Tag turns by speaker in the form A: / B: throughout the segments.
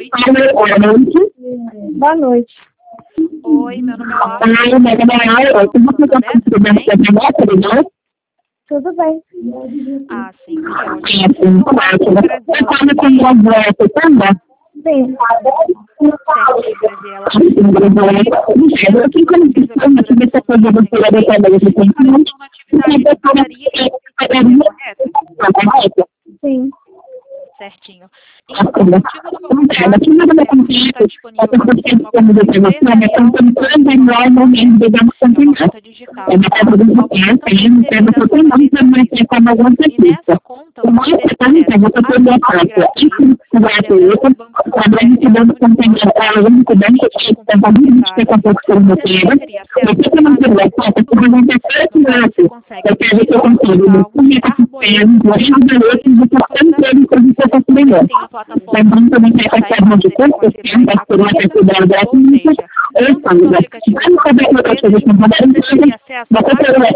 A: noite.
B: Boa noite.
C: Boa noite.
A: Oi, meu nome é Laura.
B: Meu nome é Laura. Como você está tudo bem?
C: Tudo bem.
A: Ah, sim, que ótimo.
B: Sim, você está me convidando a setembro?
C: Sim.
A: Certinho, Graziela.
B: Eu aqui como sistema que você pode ver da tabela de conhecimento. Correto?
C: Sim.
A: Certinho. Então, o motivo do meu contato é que está disponível para você uma conta digital. E nessa conta você tem acesso tem a plataforma também tem essa questão de curso, tem a cuidado gratuito, dentro do aplicativo você acesso a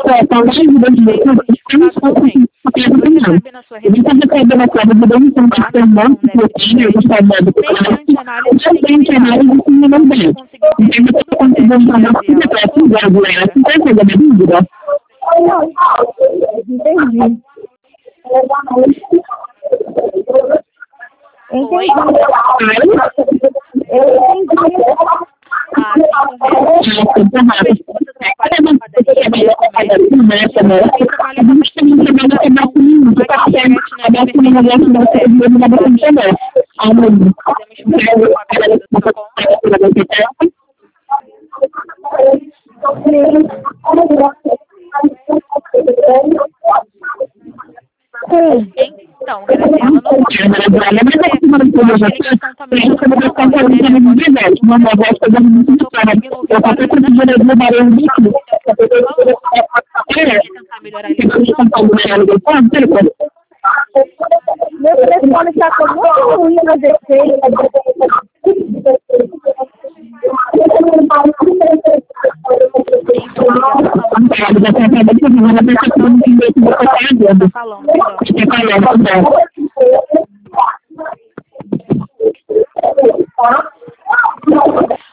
A: na sua rede
C: Entendi.
A: Oi? Então, Graziela, não
C: meu telefone está com muito ruim no defeito.
A: falando,